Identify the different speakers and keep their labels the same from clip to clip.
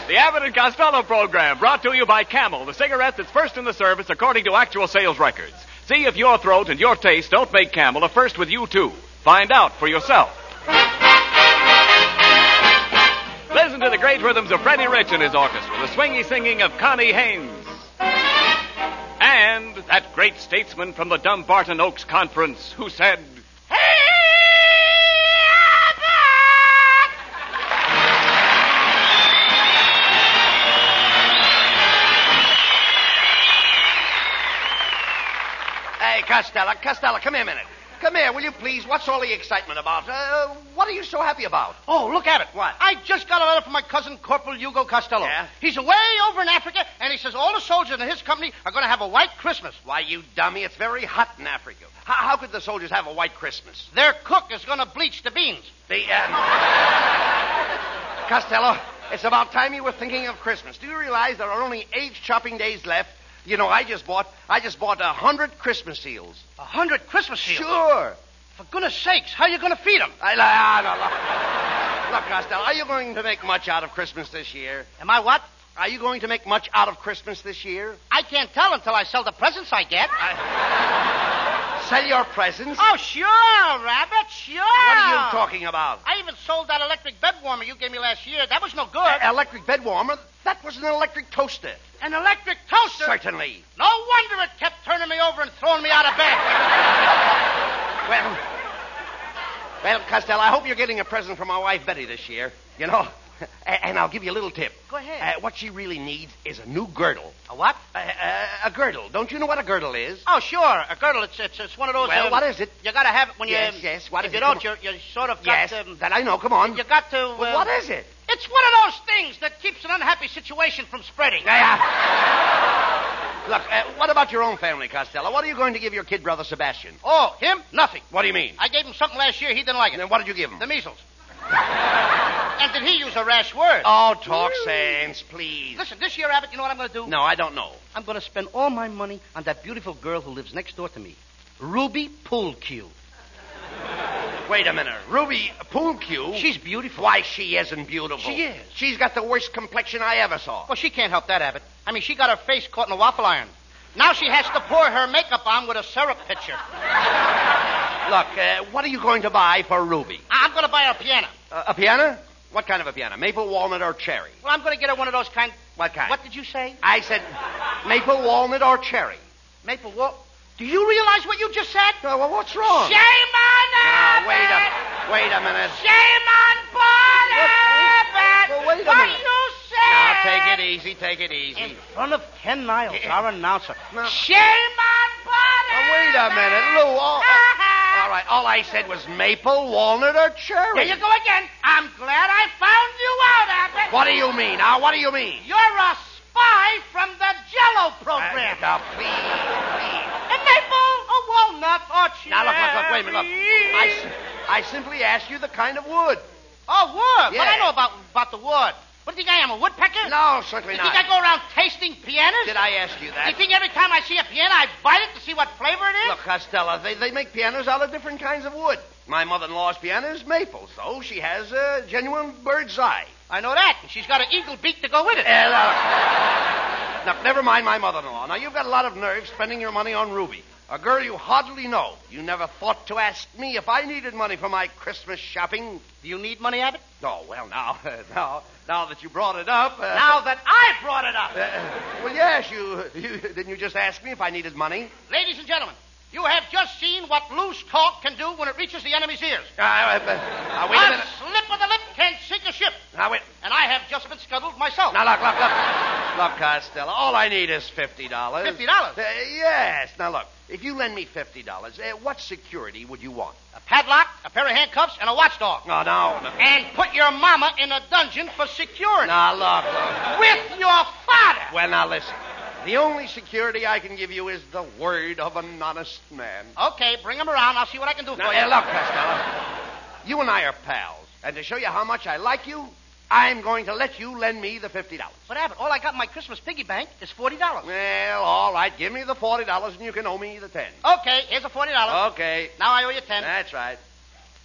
Speaker 1: The Abbott and Costello program, brought to you by Camel, the cigarette that's first in the service according to actual sales records. See if your throat and your taste don't make Camel a first with you, too. Find out for yourself. Listen to the great rhythms of Freddie Rich and his orchestra, the swingy singing of Connie Haynes. And that great statesman from the Dumbarton Oaks Conference who said,
Speaker 2: Hey, Costello, come here a minute. Come here, will you please? What's all the excitement about? What are you so happy about?
Speaker 3: Oh, look at it.
Speaker 2: What?
Speaker 3: I just got a letter from my cousin, Corporal Hugo Costello.
Speaker 2: Yeah?
Speaker 3: He's away over in Africa, and he says all the soldiers in his company are going to have a white Christmas.
Speaker 2: Why, you dummy, it's very hot in Africa. How could the soldiers have a white Christmas?
Speaker 3: Their cook is going to bleach the beans.
Speaker 2: Costello, it's about time you were thinking of Christmas. Do you realize there are only 8 shopping days left? You know, I just bought 100 Christmas seals.
Speaker 3: 100 Christmas seals?
Speaker 2: Sure.
Speaker 3: For goodness sakes, how are you going to feed them?
Speaker 2: Look, Costello, are you going to make much out of Christmas this year?
Speaker 3: Am I what?
Speaker 2: Are you going to make much out of Christmas this year?
Speaker 3: I can't tell until I sell the presents I get.
Speaker 2: Sell your presents?
Speaker 3: Oh, sure, Rabbit, sure.
Speaker 2: What are you talking about?
Speaker 3: I even sold that electric bed warmer you gave me last year. That was no good.
Speaker 2: Electric bed warmer? That was an electric toaster.
Speaker 3: An electric toaster?
Speaker 2: Certainly.
Speaker 3: No wonder it kept turning me over and throwing me out of bed.
Speaker 2: Well, Costello, I hope you're getting a present from my wife, Betty, this year. You know, and I'll give you a little tip.
Speaker 3: Go ahead.
Speaker 2: What she really needs is a new girdle.
Speaker 3: A what?
Speaker 2: A girdle. Don't you know what a girdle is?
Speaker 3: Oh, sure. A girdle. It's one of those...
Speaker 2: Well, what is it?
Speaker 3: You got to have it when you...
Speaker 2: Yes, what is it?
Speaker 3: If you don't, you sort of got...
Speaker 2: Yes, that I know. Come on.
Speaker 3: You got to...
Speaker 2: Well, what is it?
Speaker 3: It's one of those things that keeps an unhappy situation from spreading.
Speaker 2: Look, what about your own family, Costello? What are you going to give your kid brother Sebastian?
Speaker 3: Oh, him? Nothing.
Speaker 2: What do you mean?
Speaker 3: I gave him something last year. He didn't like it.
Speaker 2: And then what did you give him?
Speaker 3: The measles. And did he use a rash word?
Speaker 2: Oh, talk sense, please.
Speaker 3: Listen, this year, Abbott, you know what I'm going to do?
Speaker 2: No, I don't know.
Speaker 3: I'm going to spend all my money on that beautiful girl who lives next door to me. Ruby Poolcue.
Speaker 2: Wait a minute. Ruby Poolcue?
Speaker 3: She's beautiful.
Speaker 2: Why, she isn't beautiful.
Speaker 3: She is.
Speaker 2: She's got the worst complexion I ever saw.
Speaker 3: Well, she can't help that, Abbott. I mean, she got her face caught in a waffle iron. Now she has to pour her makeup on with a syrup pitcher.
Speaker 2: Look, what are you going to buy for Ruby?
Speaker 3: I'm going to buy her a piano.
Speaker 2: A piano? What kind of a piano? Maple, walnut, or cherry?
Speaker 3: Well, I'm going to get her one of those kind...
Speaker 2: What kind?
Speaker 3: What did you say?
Speaker 2: I said maple, walnut, or cherry.
Speaker 3: Maple walnut? Do you realize what you just said?
Speaker 2: Well, what's wrong?
Speaker 3: Shame on Abbott!
Speaker 2: Wait a minute.
Speaker 3: Shame on Paul Abbott!
Speaker 2: Well, wait a
Speaker 3: what
Speaker 2: minute.
Speaker 3: You said?
Speaker 2: Now, take it easy.
Speaker 3: In front of Ken Niles, our announcer.
Speaker 2: No.
Speaker 3: Shame on Paul
Speaker 2: Now, wait a minute, Lou. All right, all I said was maple, walnut, or cherry.
Speaker 3: There you go again. I'm glad I found you out, Abbott.
Speaker 2: What do you mean? Now, what do you mean?
Speaker 3: You're a spy from the Jell-O program.
Speaker 2: Now, please.
Speaker 3: A maple, a walnut, or cherry.
Speaker 2: Now, look, wait a minute, look. I simply asked you the kind of wood.
Speaker 3: Oh, wood.
Speaker 2: Yeah.
Speaker 3: Well, I know about the wood. What do you think I am, a woodpecker?
Speaker 2: No, certainly
Speaker 3: You
Speaker 2: not.
Speaker 3: think I go around tasting pianos?
Speaker 2: Did I ask you that?
Speaker 3: You think every time I see a piano, I bite it to see what flavor it is?
Speaker 2: Look, Costello, they make pianos out of different kinds of wood. My mother-in-law's piano is maple, so she has a genuine bird's eye.
Speaker 3: I know that. And she's got an eagle beak to go with it.
Speaker 2: Now, never mind my mother-in-law. Now, you've got a lot of nerve spending your money on Ruby, a girl you hardly know. You never thought to ask me if I needed money for my Christmas shopping.
Speaker 3: Do you need money, Abbott?
Speaker 2: Oh, well, now that you brought it up...
Speaker 3: now that I brought it up.
Speaker 2: Well, yes, didn't you just ask me if I needed money?
Speaker 3: Ladies and gentlemen, you have just seen what loose talk can do when it reaches the enemy's ears.
Speaker 2: Wait a minute.
Speaker 3: A slip of the lip can sink a ship.
Speaker 2: Now, wait.
Speaker 3: And I have just been scuttled myself.
Speaker 2: Now, look. Look, Costello, all I need is $50.
Speaker 3: $50?
Speaker 2: Yes. Now, look, if you lend me $50, what security would you want?
Speaker 3: A padlock, a pair of handcuffs, and a watchdog.
Speaker 2: Oh, no.
Speaker 3: And put your mama in a dungeon for security.
Speaker 2: Now, look.
Speaker 3: With your father.
Speaker 2: Well, now, listen. The only security I can give you is the word of an honest man.
Speaker 3: Okay, bring him around. I'll see what I can do for you.
Speaker 2: Look, Costello, you and I are pals. And to show you how much I like you, I'm going to let you lend me the $50.
Speaker 3: But, Abbott, all I got in my Christmas piggy bank is $40.
Speaker 2: Well, all right. Give me the $40 and you can owe me the $10.
Speaker 3: Okay, here's a $40.
Speaker 2: Okay.
Speaker 3: Now I owe you $10.
Speaker 2: That's right.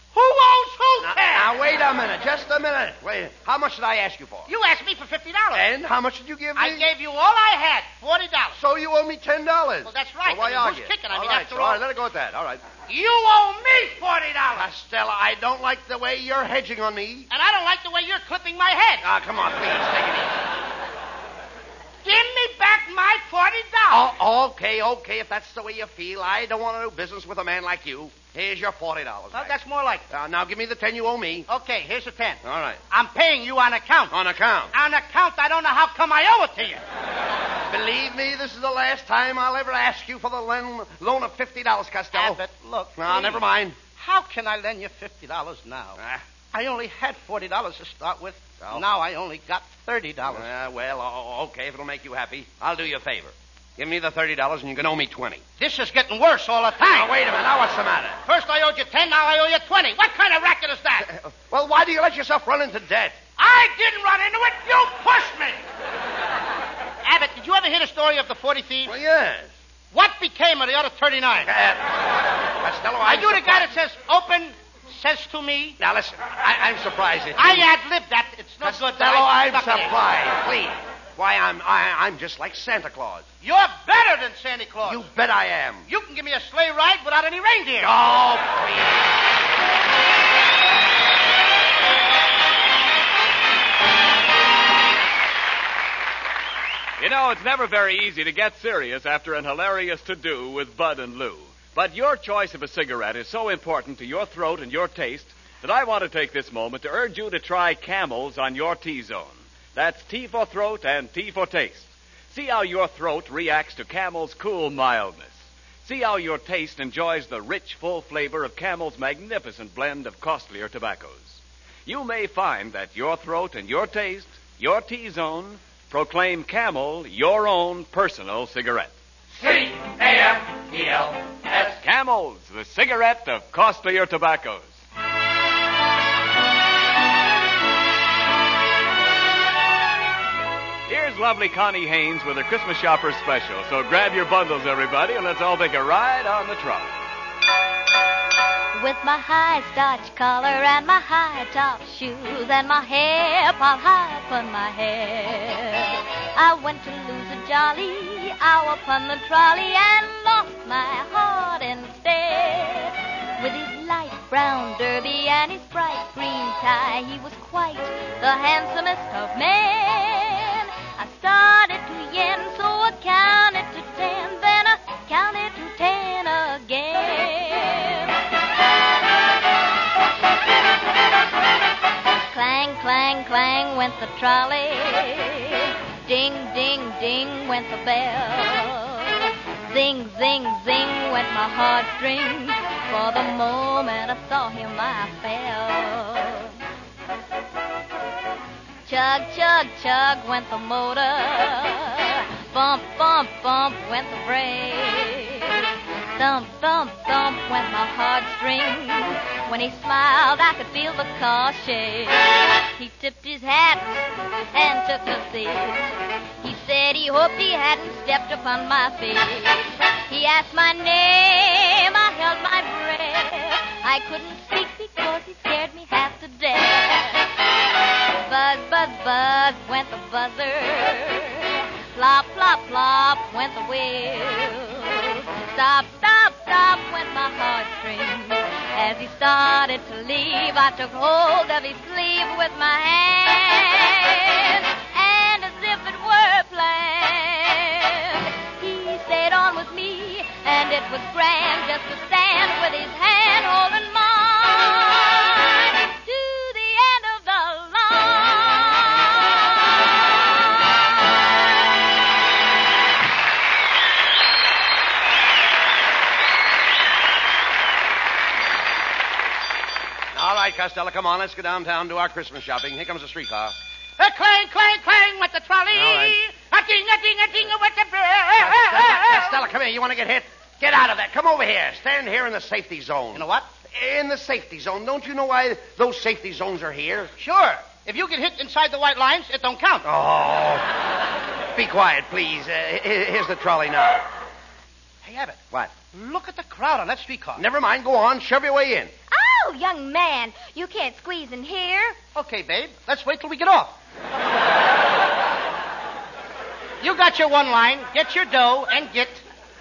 Speaker 3: Who owes who,
Speaker 2: Now,
Speaker 3: Ted?
Speaker 2: now, wait a minute. Just a minute. Wait. How much did I ask you for?
Speaker 3: You asked me for $50.
Speaker 2: And how much did you give me?
Speaker 3: I gave you all I had, $40.
Speaker 2: So you owe me $10.
Speaker 3: Well, that's right.
Speaker 2: So why
Speaker 3: I mean,
Speaker 2: argue?
Speaker 3: who's kicking? I
Speaker 2: All
Speaker 3: mean,
Speaker 2: right,
Speaker 3: after
Speaker 2: so, all right, let it go at that. All right.
Speaker 3: You owe me $40.
Speaker 2: Costello, I don't like the way you're hedging on me.
Speaker 3: And I don't like the way you're clipping my head.
Speaker 2: Ah, come on, please, take it easy.
Speaker 3: Give me back my $40.
Speaker 2: Oh, okay, if that's the way you feel. I don't want to do business with a man like you. Here's your $40.
Speaker 3: Well,
Speaker 2: back.
Speaker 3: that's more like it.
Speaker 2: Now give me the 10 you owe me.
Speaker 3: Okay, here's the 10.
Speaker 2: All right.
Speaker 3: I'm paying you on account.
Speaker 2: On account.
Speaker 3: On account, I don't know how come I owe it to you.
Speaker 2: Believe me, this is the last time I'll ever ask you for the loan of $50, Costello.
Speaker 3: Abbott, look.
Speaker 2: No,
Speaker 3: please.
Speaker 2: never mind.
Speaker 3: How can I lend you $50 now? I only had $40 to start with.
Speaker 2: Well.
Speaker 3: Now I only got $30.
Speaker 2: Okay, if it'll make you happy, I'll do you a favor. Give me the $30 and you can owe me 20.
Speaker 3: This is getting worse all the time.
Speaker 2: Now, wait a minute. Now, what's the matter?
Speaker 3: First I owed you 10, now I owe you 20. What kind of racket is that?
Speaker 2: Well, why do you let yourself run into debt?
Speaker 3: I didn't run into it. You pushed me. Abbott, did you ever hear the story of the 40 thieves?
Speaker 2: Well, yes.
Speaker 3: What became of the other 39?
Speaker 2: Costello,
Speaker 3: Are you the guy that says open, says to me?
Speaker 2: Now, listen, I'm surprised at you.
Speaker 3: I ad-libbed that. It's no good.
Speaker 2: Costello,
Speaker 3: I
Speaker 2: I'm
Speaker 3: stuck it in.
Speaker 2: surprised. Please. Why, I'm just like Santa Claus.
Speaker 3: You're better than Santa Claus.
Speaker 2: You bet I am.
Speaker 3: You can give me a sleigh ride without any reindeer.
Speaker 2: Oh, please.
Speaker 1: You know, it's never very easy to get serious after an hilarious to-do with Bud and Lou. But your choice of a cigarette is so important to your throat and your taste that I want to take this moment to urge you to try Camels on your T-zone. That's T for throat and T for taste. See how your throat reacts to Camel's cool mildness. See how your taste enjoys the rich, full flavor of Camel's magnificent blend of costlier tobaccos. You may find that your throat and your taste, your T-zone, proclaim Camel your own personal cigarette.
Speaker 2: C-A-M-E-L-S.
Speaker 1: Camels, the cigarette of costlier tobaccos. Here's lovely Connie Haynes with her Christmas Shopper Special. So grab your bundles, everybody, and let's all take a ride on the trolley.
Speaker 4: With my high starch collar and my high top shoes and my hair piled high upon my head, I went to lose a jolly hour upon the trolley and lost my heart instead. With his light brown derby and his bright green tie, he was quite the handsomest of men. I started to yen, so I counted to 10, then I counted to 10 again. Clang, clang, clang went the trolley. Ding, ding, ding went the bell. Zing, zing, zing went my heartstrings. For the moment I saw him, I fell. Chug, chug, chug went the motor. Bump, bump, bump went the brakes. Thump, thump, thump went my heartstrings. When he smiled, I could feel the car shake. He tipped his hat and took a seat. He said he hoped he hadn't stepped upon my feet. He asked my name, I held my breath. I couldn't speak because he scared me half to death. Buzz, buzz, buzz went the buzzer. Plop, plop, plop went the wheel. Stop, stop, stop went my heartstrings. As he started to leave, I took hold of his sleeve with my hand. And as if it were planned, he stayed on with me. And it was grand just to stand with his hand holding mine to the end of the line.
Speaker 2: All right, Costello, come on. Let's go downtown and do our Christmas shopping. Here comes the streetcar.
Speaker 3: Clang, clang, clang went the trolley.
Speaker 2: All right.
Speaker 3: A-ding, went the
Speaker 2: Costello, come here. You want to get hit? Get out of there. Come over here. Stand here in the safety zone.
Speaker 3: You know what?
Speaker 2: In the safety zone. Don't you know why those safety zones are here?
Speaker 3: Sure. If you get hit inside the white lines, it don't count.
Speaker 2: Oh. Be quiet, please. Here's the trolley now.
Speaker 3: Hey, Abbott.
Speaker 2: What?
Speaker 3: Look at the crowd on that streetcar.
Speaker 2: Never mind. Go on. Shove your way in.
Speaker 4: Oh,
Speaker 5: Oh, young man, you can't squeeze in here.
Speaker 3: Okay, babe. Let's wait till we get off. You got your one line. Get your dough and get...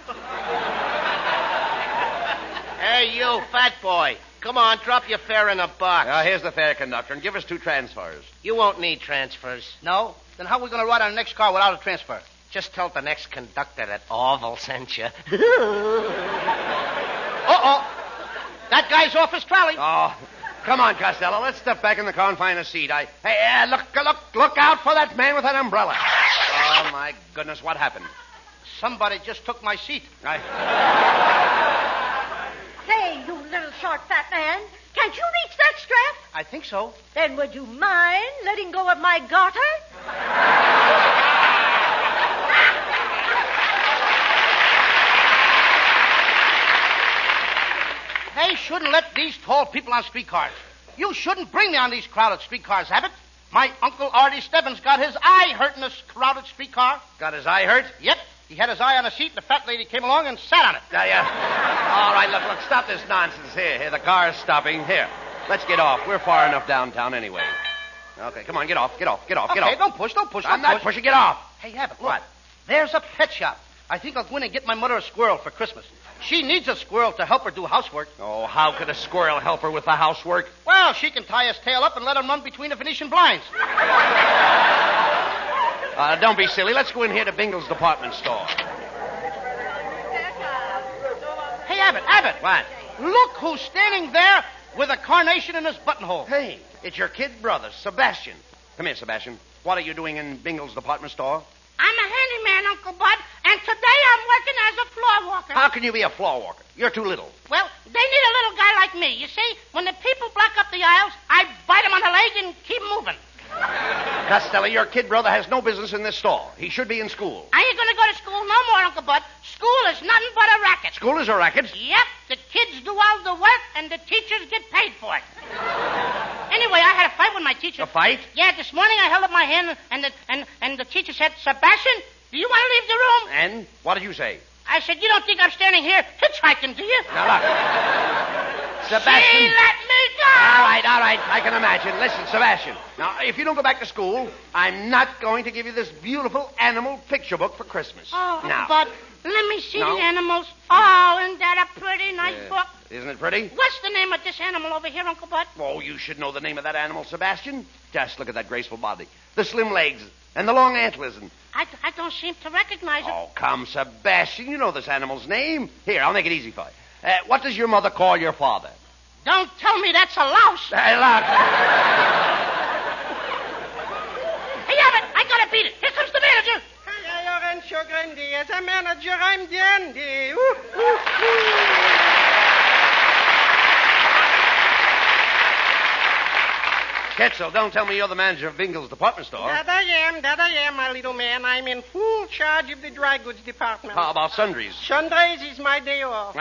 Speaker 6: Hey, you, fat boy. Come on, drop your fare in a box.
Speaker 2: Here's the fare, conductor, and give us 2 transfers.
Speaker 6: You won't need transfers.
Speaker 3: No? Then how are we going to ride on the next car without a transfer?
Speaker 6: Just tell the next conductor that Orville sent you.
Speaker 3: Uh-oh. That guy's off his trolley.
Speaker 2: Oh, come on, Costello. Let's step back in the car and find a seat. Hey, look out for that man with that umbrella. Oh, my goodness, what happened?
Speaker 3: Somebody just took my seat.
Speaker 7: Say, you little short fat man, can't you reach that strap?
Speaker 3: I think so.
Speaker 7: Then would you mind letting go of my garter?
Speaker 3: They shouldn't let these tall people on streetcars. You shouldn't bring me on these crowded streetcars, Abbott. My Uncle Artie Stebbins got his eye hurt in this crowded streetcar.
Speaker 2: Got his eye hurt?
Speaker 3: Yep. He had his eye on a seat, and the fat lady came along and sat on it.
Speaker 2: Yeah. All right, look, stop this nonsense. Here, the car's stopping. Here, let's get off. We're far enough downtown anyway. Okay, come on, get off.
Speaker 3: Okay, don't push.
Speaker 2: I'm not pushing. Get off.
Speaker 3: Hey, Abbott, look. What? There's a pet shop. I think I'll go in and get my mother a squirrel for Christmas. She needs a squirrel to help her do housework.
Speaker 2: Oh, how could a squirrel help her with the housework?
Speaker 3: Well, she can tie his tail up and let him run between the Venetian blinds.
Speaker 2: Don't be silly. Let's go in here to Bingle's department store.
Speaker 3: Hey, Abbott.
Speaker 2: What?
Speaker 3: Look who's standing there with a carnation in his buttonhole.
Speaker 2: Hey, it's your kid brother, Sebastian. Come here, Sebastian. What are you doing in Bingle's department store?
Speaker 8: I'm a handyman, Uncle Bud, and today I'm working as a floor walker.
Speaker 2: How can you be a floor walker? You're too little.
Speaker 8: Well, they need a little guy like me. You see, when the people block up the aisles, I bite them on the leg and keep moving.
Speaker 2: Costello, your kid brother has no business in this store. He should be in school.
Speaker 8: I ain't going to go to school no more, Uncle Bud. School is nothing but a racket.
Speaker 2: School is a racket?
Speaker 8: Yep. The kids do all the work, and the teachers get paid for it. Anyway, I had a fight with my teacher.
Speaker 2: A fight?
Speaker 8: Yeah, this morning I held up my hand, and the teacher said, Sebastian, do you want to leave the room?
Speaker 2: And what did you say?
Speaker 8: I said, you don't think I'm standing here hitchhiking, do you?
Speaker 2: Now, look. Sebastian.
Speaker 8: She let me go!
Speaker 2: All right. I can imagine. Listen, Sebastian. Now, if you don't go back to school, I'm not going to give you this beautiful animal picture book for Christmas.
Speaker 8: Oh,
Speaker 2: now.
Speaker 8: but let me see the animals. Oh, isn't that a pretty nice book?
Speaker 2: Isn't it pretty?
Speaker 8: What's the name of this animal over here, Uncle Bud?
Speaker 2: Oh, you should know the name of that animal, Sebastian. Just look at that graceful body. The slim legs and the long antlers. And...
Speaker 8: I don't seem to recognize it.
Speaker 2: Oh, come, Sebastian. You know this animal's name. Here, I'll make it easy for you. What does your mother call your father?
Speaker 8: Don't tell me that's a louse.
Speaker 2: Hey, look.
Speaker 8: Hey, Abbott, I gotta beat it. Here comes the manager.
Speaker 9: Rancho Grande. As a manager, I'm dandy.
Speaker 2: Ketzel, don't tell me you're the manager of Bingle's department store.
Speaker 9: That I am, my little man. I'm in full charge of the dry goods department.
Speaker 2: How about sundries?
Speaker 9: Sundays is my day off.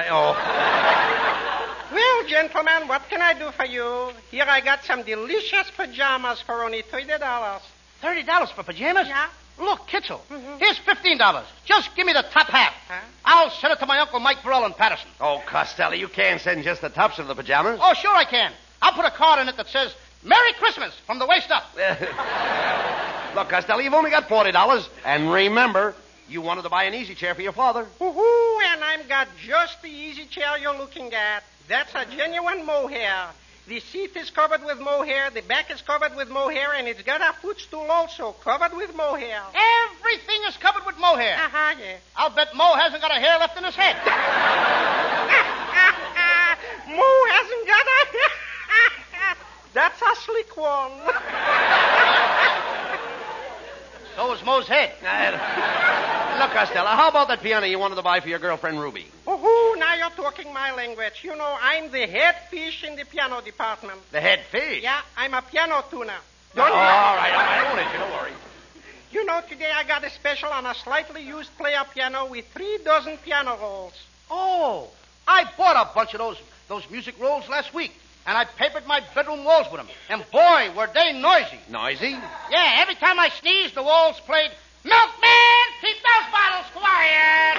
Speaker 9: Well, gentlemen, what can I do for you? Here I got some delicious pajamas for only $30.
Speaker 3: $30 for pajamas?
Speaker 9: Yeah.
Speaker 3: Look, Kitzel, here's $15. Just give me the top half.
Speaker 9: Huh?
Speaker 3: I'll send it to my Uncle Mike Burrell in Patterson.
Speaker 2: Oh, Costello, you can't send just the tops of the pajamas.
Speaker 3: Oh, sure I can. I'll put a card in it that says, Merry Christmas from the waist up.
Speaker 2: Look, Costello, you've only got $40. And remember, you wanted to buy an easy chair for your father.
Speaker 9: Woohoo, and I've got just the easy chair you're looking at. That's a genuine mohair. The seat is covered with mohair, the back is covered with mohair, and it's got a footstool also covered with mohair.
Speaker 3: Everything is covered with mohair.
Speaker 9: Yeah.
Speaker 3: I'll bet Mo hasn't got a hair left in his head.
Speaker 9: Mo hasn't got a... That's a slick one.
Speaker 3: So is Mo's head.
Speaker 2: Look, Costello, how about that piano you wanted to buy for your girlfriend, Ruby?
Speaker 9: Oh, now you're talking my language. You know, I'm the head fish in the piano department.
Speaker 2: The head fish?
Speaker 9: Yeah, I'm a piano tuner.
Speaker 2: All right. I won't hit you, don't worry.
Speaker 9: You know, today I got a special on a slightly used player piano with 3 dozen piano rolls.
Speaker 3: Oh, I bought a bunch of those music rolls last week. And I papered my bedroom walls with them. And boy, were they noisy.
Speaker 2: Noisy?
Speaker 3: Yeah, every time I sneezed, the walls played, Milkman, keep those bottles quiet.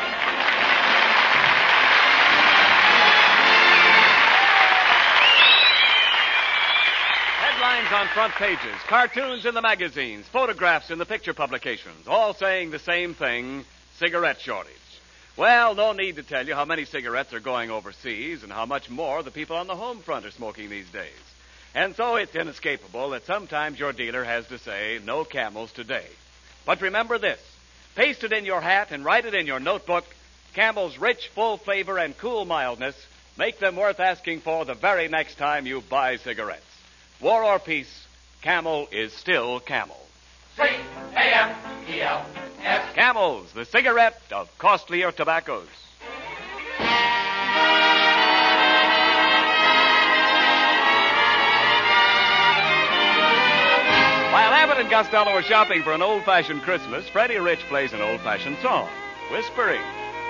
Speaker 1: on front pages, cartoons in the magazines, photographs in the picture publications, all saying the same thing, cigarette shortage. Well, no need to tell you how many cigarettes are going overseas and how much more the people on the home front are smoking these days. And so it's inescapable that sometimes your dealer has to say, no Camels today. But remember this, paste it in your hat and write it in your notebook, Camel's rich, full flavor and cool mildness make them worth asking for the very next time you buy cigarettes. War or peace, Camel is still Camel. C-A-M-E-L-S. Camels, the cigarette of costlier tobaccos. While Abbott and Costello are shopping for an old-fashioned Christmas, Freddie Rich plays an old-fashioned song, Whispering.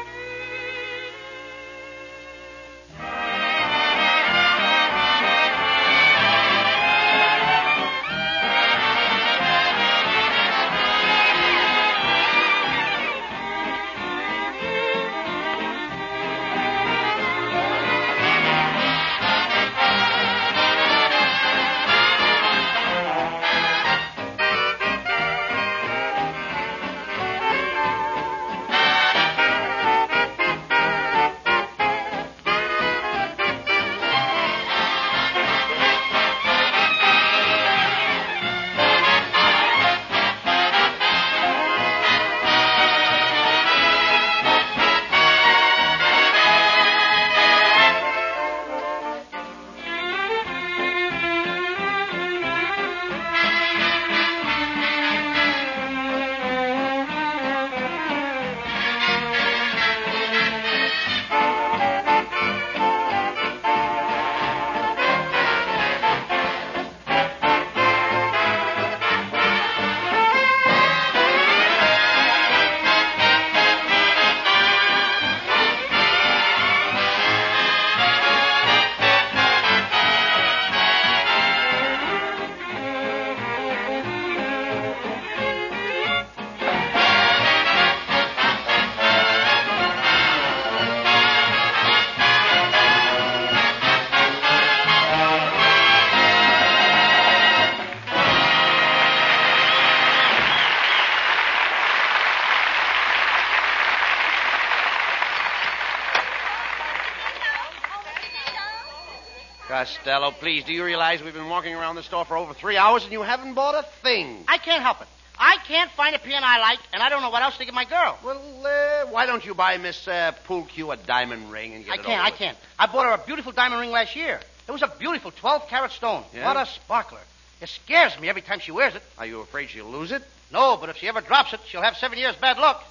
Speaker 2: Costello, please, do you realize we've been walking around the store for over 3 hours and you haven't bought a thing?
Speaker 3: I can't help it. I can't find a piano I like, and I don't know what else to give my girl.
Speaker 2: Well, why don't you buy Miss Poolcue a diamond ring and get it over
Speaker 3: I
Speaker 2: with?
Speaker 3: can't. I bought her a beautiful diamond ring last year. It was a beautiful 12-carat stone.
Speaker 2: Yeah?
Speaker 3: What a sparkler. It scares me every time she wears it.
Speaker 2: Are you afraid she'll lose it?
Speaker 3: No, but if she ever drops it, she'll have 7 years bad luck.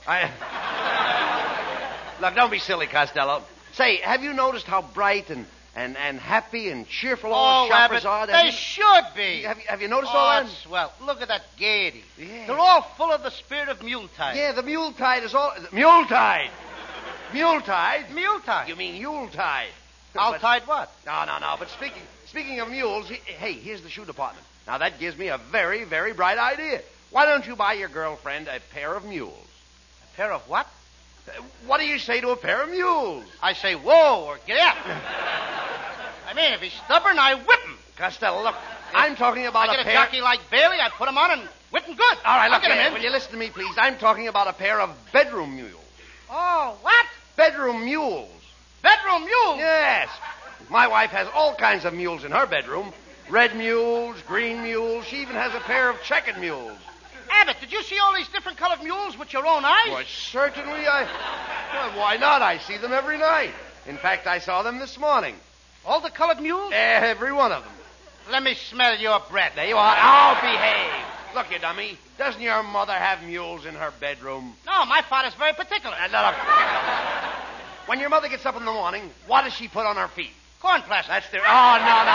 Speaker 2: Look, don't be silly, Costello. Say, have you noticed how bright and happy and cheerful all the shoppers are?
Speaker 3: They should be.
Speaker 2: Have you noticed all that?
Speaker 3: Swell. Look at that gaiety.
Speaker 2: Yeah.
Speaker 3: They're all full of the spirit of Yuletide.
Speaker 2: Yeah, the Yuletide is all... Yuletide! Yuletide?
Speaker 3: Yuletide.
Speaker 2: You mean Yuletide.
Speaker 3: Yuletide what?
Speaker 2: No. But speaking of mules, hey, here's the shoe department. Now, that gives me a very, very bright idea. Why don't you buy your girlfriend a pair of mules?
Speaker 3: A pair of what?
Speaker 2: What do you say to a pair of mules?
Speaker 3: I say, whoa, or get out. I mean, if he's stubborn, I whip him.
Speaker 2: Costello, look, I'm talking about
Speaker 3: I get a jockey like Bailey, I put him on and whip him good.
Speaker 2: All right, look,
Speaker 3: get him in.
Speaker 2: Will you listen to me, please? I'm talking about a pair of bedroom mules.
Speaker 3: Oh, what?
Speaker 2: Bedroom mules.
Speaker 3: Bedroom mules?
Speaker 2: Yes. My wife has all kinds of mules in her bedroom. Red mules, green mules. She even has a pair of checkered mules.
Speaker 3: Abbott, did you see all these different colored mules with your own eyes?
Speaker 2: Why, certainly Well, why not? I see them every night. In fact, I saw them this morning.
Speaker 3: All the colored mules?
Speaker 2: Every one of them.
Speaker 3: Let me smell your breath.
Speaker 2: There you are. Oh, behave. Look, you dummy. Doesn't your mother have mules in her bedroom?
Speaker 3: No, my father's very particular.
Speaker 2: Look. When your mother gets up in the morning, what does she put on her feet?
Speaker 3: Corn plaster.
Speaker 2: That's the... Oh,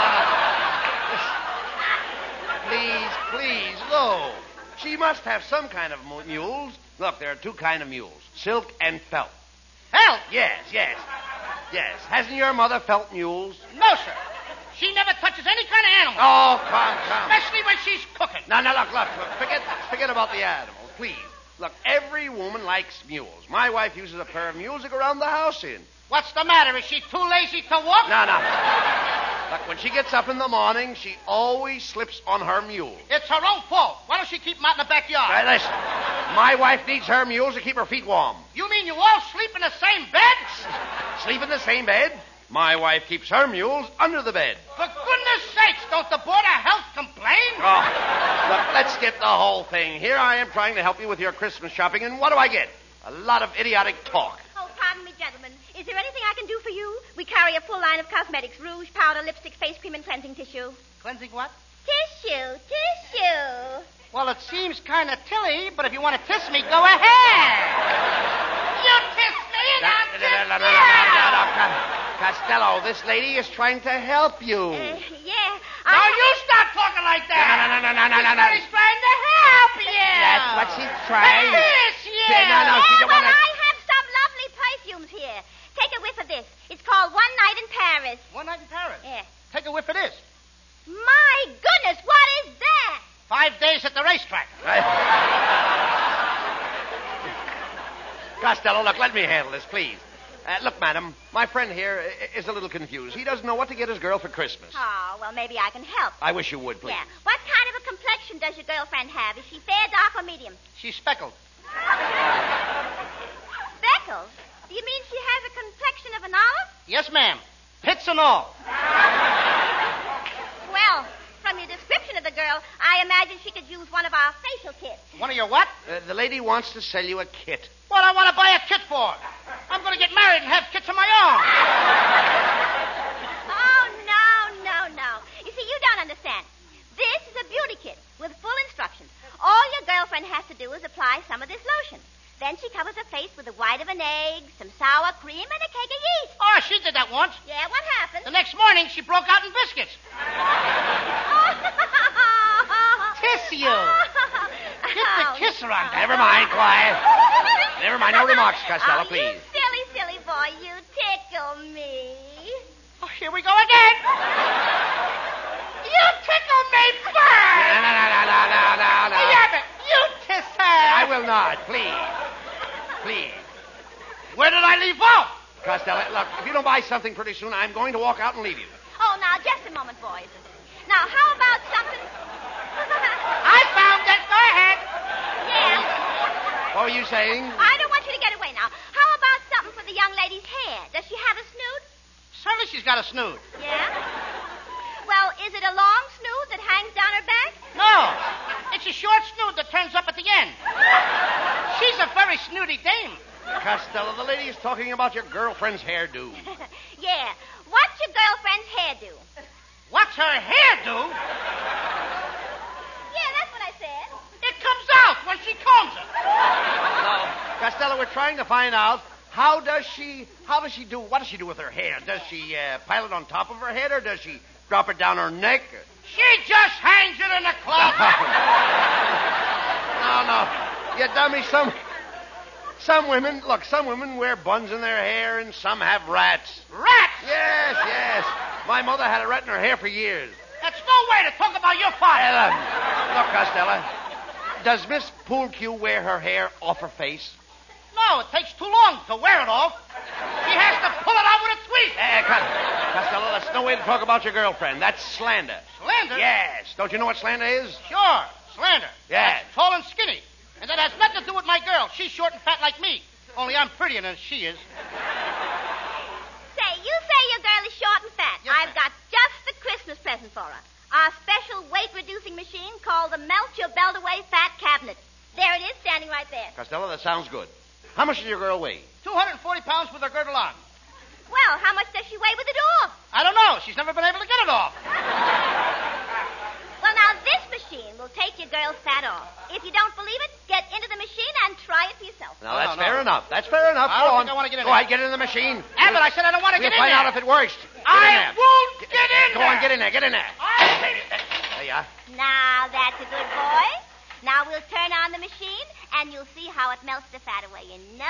Speaker 2: no. Please, no. She must have some kind of mules. Look, there are two kinds of mules, silk and felt.
Speaker 3: Felt?
Speaker 2: Yes. Hasn't your mother felt mules?
Speaker 3: No, sir. She never touches any kind of animal.
Speaker 2: Oh, come.
Speaker 3: Especially when she's cooking.
Speaker 2: No, look. Forget about the animals, please. Look, every woman likes mules. My wife uses a pair of mules to go around the house in.
Speaker 3: What's the matter? Is she too lazy to walk?
Speaker 2: No. Look, when she gets up in the morning, she always slips on her mule.
Speaker 3: It's her own fault. Why don't she keep them out in the backyard?
Speaker 2: Right, listen. My wife needs her mules to keep her feet warm.
Speaker 3: You mean you all sleep in the same bed?
Speaker 2: Sleep in the same bed? My wife keeps her mules under the bed.
Speaker 3: For goodness sakes, don't the Board of Health complain?
Speaker 2: Oh, look, let's skip the whole thing. Here I am trying to help you with your Christmas shopping, and what do I get? A lot of idiotic talk.
Speaker 5: Oh, pardon me, gentlemen. Is there anything I can do for you? We carry a full line of cosmetics, rouge, powder, lipstick, face cream, and cleansing tissue.
Speaker 3: Cleansing what?
Speaker 5: Tissue.
Speaker 3: Well, it seems kind of tilly, but if you want to kiss me, go ahead. You kiss me, and I'll kiss you.
Speaker 2: Costello, this lady is trying to help you.
Speaker 5: Yeah.
Speaker 3: Now you stop talking like that.
Speaker 2: No.
Speaker 3: She's trying to help you.
Speaker 2: That's what she's trying.
Speaker 3: Kiss you.
Speaker 2: No, she don't want to.
Speaker 5: I have some lovely perfumes here. Take a whiff of this. It's called One Night in Paris.
Speaker 3: One night in Paris?
Speaker 5: Yeah.
Speaker 3: Take a whiff of this.
Speaker 5: My goodness, what is that?
Speaker 3: 5 days at the racetrack.
Speaker 2: Costello, look, let me handle this, please. Look, madam, my friend here is a little confused. He doesn't know what to get his girl for Christmas.
Speaker 5: Oh, well, maybe I can help.
Speaker 2: I wish you would, please.
Speaker 5: Yeah. What kind of a complexion does your girlfriend have? Is she fair, dark, or medium?
Speaker 3: She's speckled.
Speaker 5: Speckled? Do you mean she has a complexion of an olive?
Speaker 3: Yes, ma'am. Pits and all.
Speaker 5: Well, from your description of the girl, I imagine she could use one of our facial kits.
Speaker 3: One of your what?
Speaker 2: The lady wants to sell you a kit.
Speaker 3: What I want to buy a kit for? I'm going to get married and have kits of my own.
Speaker 5: Oh, no. You see, you don't understand. This is a beauty kit with full instructions. All your girlfriend has to do is apply some of this lotion. Then she covers her face with the white of an egg, some sour cream, and a cake of yeast.
Speaker 3: Oh, she did that once.
Speaker 5: Yeah, what happened?
Speaker 3: The next morning, she broke out in biscuits. Kiss you. Get the kisser on.
Speaker 2: Never mind, quiet. Never mind, no remarks, Costello,
Speaker 5: Oh,
Speaker 2: please.
Speaker 5: You silly boy, you tickle me.
Speaker 3: Oh, here we go again. You tickle me first.
Speaker 2: No.
Speaker 3: Yeah, but you kiss her.
Speaker 2: I will not, please. Please.
Speaker 3: Where did I leave off?
Speaker 2: Costello, look, if you don't buy something pretty soon, I'm going to walk out and leave you.
Speaker 5: Oh, now, just a moment, boys. Now, how about something...
Speaker 3: I found it. Go ahead.
Speaker 5: Yeah.
Speaker 2: What were you saying?
Speaker 5: I don't want you to get away now. How about something for the young lady's hair? Does she have a snood?
Speaker 3: Certainly she's got a snood.
Speaker 5: Yeah? Well, is it a long snood that hangs down her back?
Speaker 3: No. It's a short snood that turns up at the end. She's a very snooty dame.
Speaker 2: Costello, the lady is talking about your girlfriend's hairdo.
Speaker 5: Yeah. What's your girlfriend's hairdo?
Speaker 3: What's her hairdo?
Speaker 5: Yeah, that's what I said.
Speaker 3: It comes out when she combs it.
Speaker 2: No, Costello, we're trying to find out what does she do with her hair? Does she pile it on top of her head, or does she drop it down her neck?
Speaker 3: She just hangs it in the closet.
Speaker 2: No, you dummy. Some women wear buns in their hair, and some have rats.
Speaker 3: Rats?
Speaker 2: Yes. My mother had a rat in her hair for years.
Speaker 3: That's no way to talk about your father.
Speaker 2: Look, Costello, does Miss Poolcue wear her hair off her face?
Speaker 3: No, it takes too long to wear it off. She has to pull it out with a tweet.
Speaker 2: Costello, that's no way to talk about your girlfriend. That's slander.
Speaker 3: Slander?
Speaker 2: Yes. Don't you know what slander is?
Speaker 3: Sure, slander.
Speaker 2: Yes.
Speaker 3: That's tall and skinny. And that has nothing to do with my girl. She's short and fat like me. Only I'm prettier than she is.
Speaker 5: Say, you say your girl is short and fat.
Speaker 3: Yes,
Speaker 5: I've got just the Christmas present for her. Our special weight-reducing machine called the Melt Your Belt Away Fat Cabinet. There it is, standing right there.
Speaker 2: Costello, that sounds good. How much does your girl weigh?
Speaker 3: 240 pounds with her girdle on.
Speaker 5: Well, how much does she weigh with it off?
Speaker 3: I don't know. She's never been able to get it off.
Speaker 5: Well, now, this machine will take your girl's fat off. If you don't believe it, get into the machine and try it for yourself.
Speaker 2: Now, that's fair enough. That's fair enough.
Speaker 3: I don't think I want to get in
Speaker 2: Go
Speaker 3: there.
Speaker 2: on, get in the machine.
Speaker 3: Abbott, I said I don't want to
Speaker 2: We'll
Speaker 3: get in
Speaker 2: find
Speaker 3: there.
Speaker 2: out if it works.
Speaker 3: I won't get in
Speaker 2: Go
Speaker 3: there.
Speaker 2: on, get in there. Get in there. There you are.
Speaker 5: Now, that's a good boy. Now we'll turn on the machine, and you'll see how it melts the fat away in no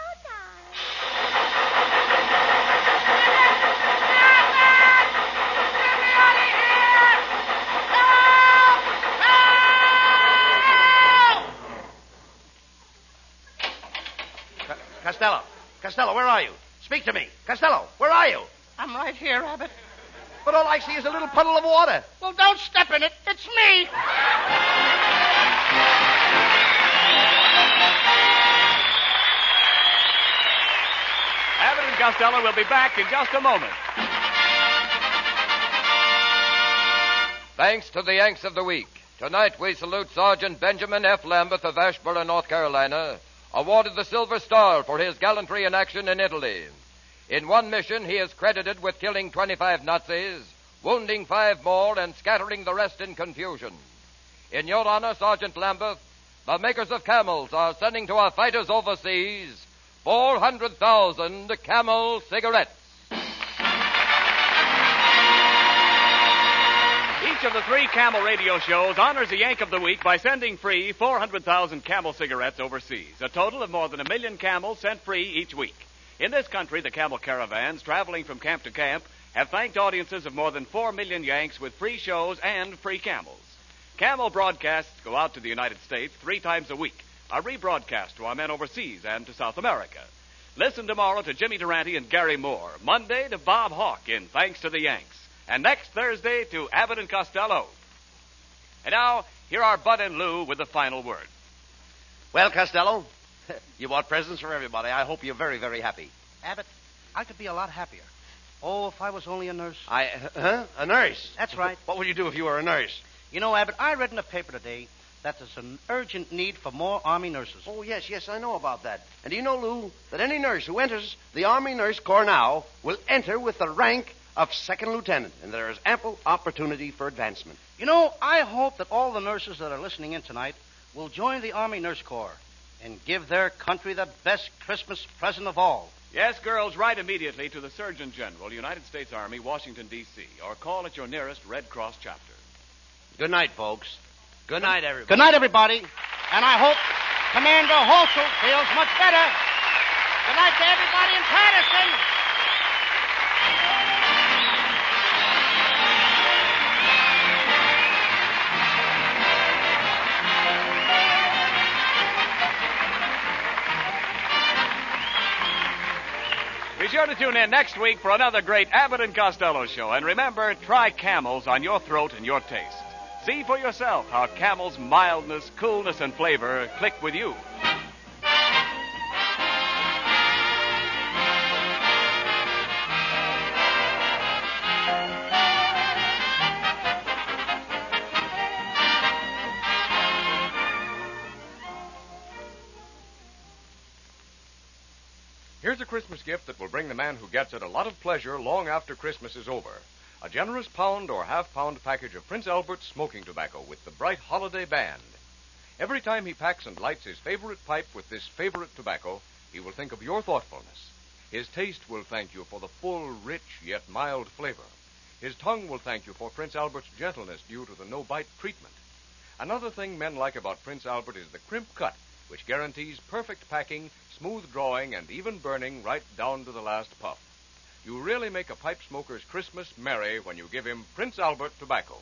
Speaker 5: time.
Speaker 2: Costello, where are you? Speak to me. Costello, where are you?
Speaker 3: I'm right here, Abbott.
Speaker 2: but all I see is a little puddle of water.
Speaker 3: Well, don't step in it. It's me.
Speaker 1: Abbott and Costello will be back in just a moment.
Speaker 10: Thanks to the Yanks of the Week. Tonight we salute Sergeant Benjamin F. Lambeth of Ashboro, North Carolina, awarded the Silver Star for his gallantry in action in Italy. In one mission, he is credited with killing 25 Nazis, wounding 5 more, and scattering the rest in confusion. In your honor, Sergeant Lambeth, the makers of Camels are sending to our fighters overseas 400,000 Camel cigarettes.
Speaker 1: Each of the 3 Camel radio shows honors the Yank of the Week by sending free 400,000 Camel cigarettes overseas. A total of more than 1 million Camels sent free each week. In this country, the Camel caravans traveling from camp to camp have thanked audiences of more than 4 million Yanks with free shows and free Camels. Camel broadcasts go out to the United States 3 times a week, are rebroadcast to our men overseas and to South America. Listen tomorrow to Jimmy Durante and Gary Moore, Monday to Bob Hawke in Thanks to the Yanks, and next Thursday to Abbott and Costello. And now, here are Bud and Lou with the final word.
Speaker 2: Well, Costello, you bought presents for everybody. I hope you're very, very happy.
Speaker 3: Abbott, I could be a lot happier. Oh, if I was only a nurse.
Speaker 2: A nurse?
Speaker 3: That's right.
Speaker 2: What would you do if you were a nurse?
Speaker 3: You know, Abbott, I read in the paper today that there's an urgent need for more Army nurses.
Speaker 2: Oh, yes, I know about that. And do you know, Lou, that any nurse who enters the Army Nurse Corps now will enter with the rank of second lieutenant, and there is ample opportunity for advancement.
Speaker 3: You know, I hope that all the nurses that are listening in tonight will join the Army Nurse Corps and give their country the best Christmas present of all.
Speaker 1: Yes, girls, write immediately to the Surgeon General, United States Army, Washington, D.C., or call at your nearest Red Cross chapter.
Speaker 2: Good night, folks. Good night, everybody.
Speaker 3: Good night, everybody. And I hope Commander Holsel feels much better. Good night to everybody in Patterson.
Speaker 1: Be sure to tune in next week for another great Abbott and Costello show. And remember, try Camels on your throat and your taste. See for yourself how Camel's mildness, coolness, and flavor click with you.
Speaker 11: Here's a Christmas gift that will bring the man who gets it a lot of pleasure long after Christmas is over. A generous pound or half-pound package of Prince Albert smoking tobacco with the bright holiday band. Every time he packs and lights his favorite pipe with this favorite tobacco, he will think of your thoughtfulness. His taste will thank you for the full, rich, yet mild flavor. His tongue will thank you for Prince Albert's gentleness due to the no-bite treatment. Another thing men like about Prince Albert is the crimp cut, which guarantees perfect packing, smooth drawing, and even burning right down to the last puff. You really make a pipe smoker's Christmas merry when you give him Prince Albert tobacco.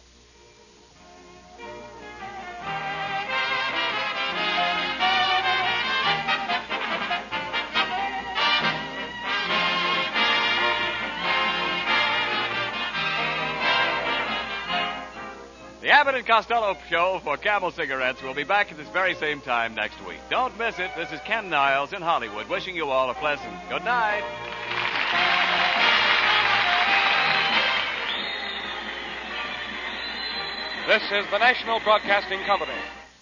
Speaker 1: The Abbott and Costello show for Camel cigarettes will be back at this very same time next week. Don't miss it. This is Ken Niles in Hollywood, wishing you all a pleasant good night.
Speaker 12: This is the National Broadcasting Company.